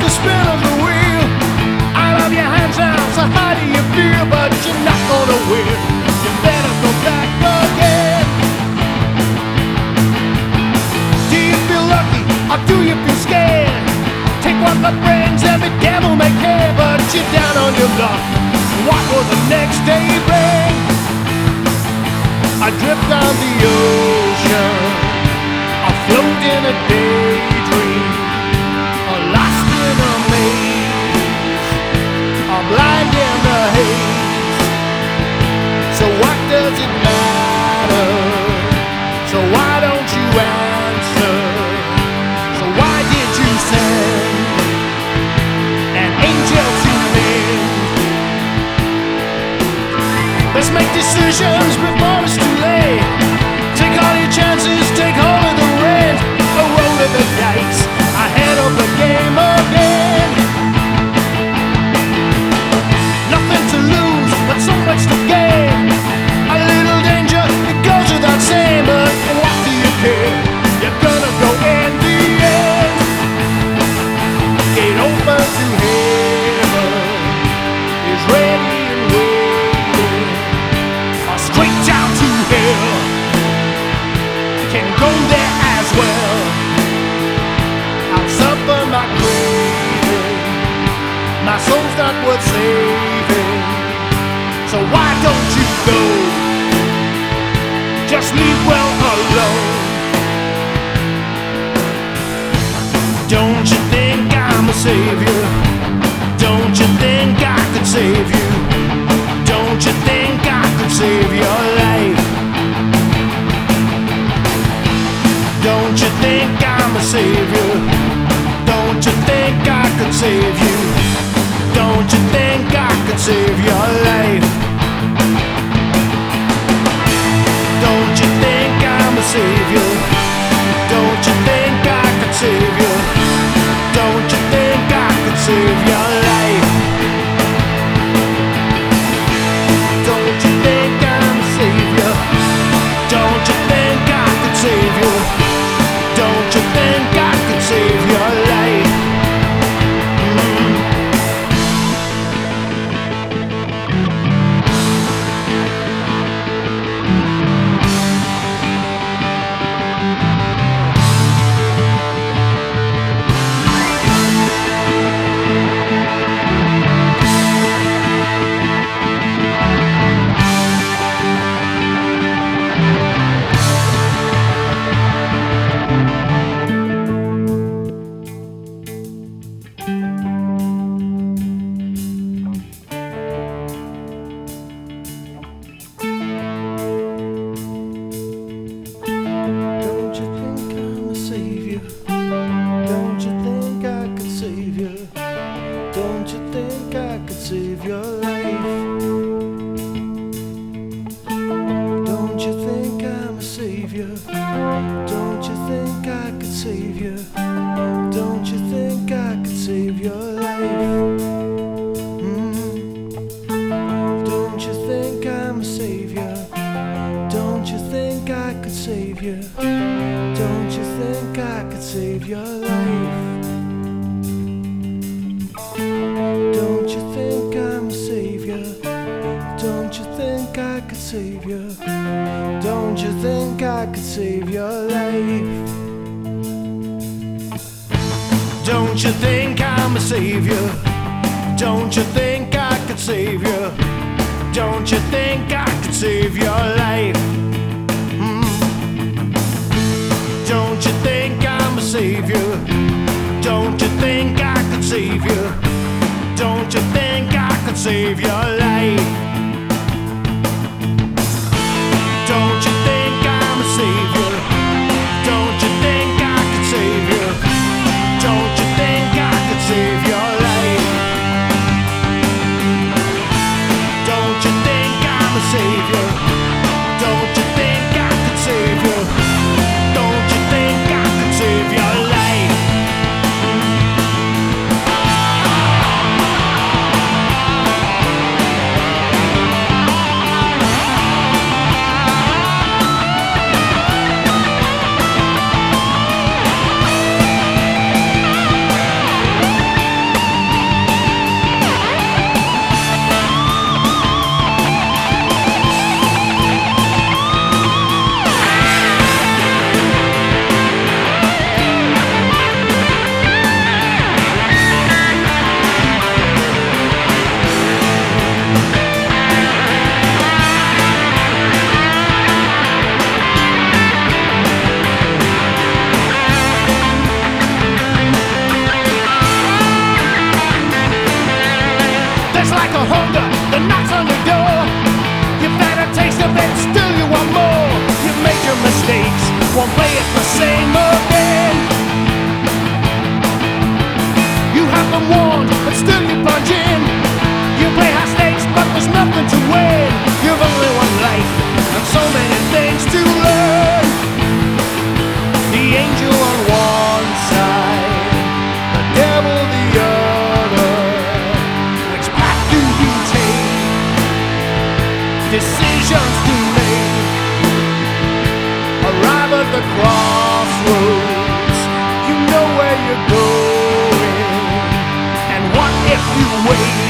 the spin of the wheel. I love your hands now, so how do you feel? But you're not gonna win. You better go back again. Do you feel lucky or do you feel scared? Take what the brings every devil may care, but you're down on your luck. What will the next day bring? I drift on the ocean, afloat in a daydream, or lost in a maze, or blind in the haze. So what does it matter? So why don't you answer? So why did you send an angel to me? Let's make decisions before it's too late. Take all your chances, take hold of the reins, a roll of the dice, ahead of the game again. Nothing to lose, but so much to gain. A little danger, it goes without saying, but what do you care? You're gonna go in the end. Gate open to heaven is ready and waiting, or straight down to hell can go there as well. I'll suffer my craving, my soul's not worth saving. So why don't you go? Just leave well alone. Don't you think I'm a savior? Don't you think I could save you? Don't you think I could save your life? Don't you think I'm a savior? Don't you think I could save you? Don't you think I could save your life? Don't you think I'm a savior? Don't you think I could save you? Don't you think I could save your life? Don't you think I'm a savior? Don't you think I could save you? Don't you think I could save your life? Don't you think I'm a savior? Don't you think I could save you? Don't you think I could save your life? Don't you think I'm a savior? Don't you think I could save you? Don't you think I could save your life? Don't you think I'm a savior? Don't you think I could save you? Don't you think I could save your life? Don't you think I'm a savior? Don't you think I could save you? Don't you think I could save your life? the crossroads, you know where you're going. And what if you wait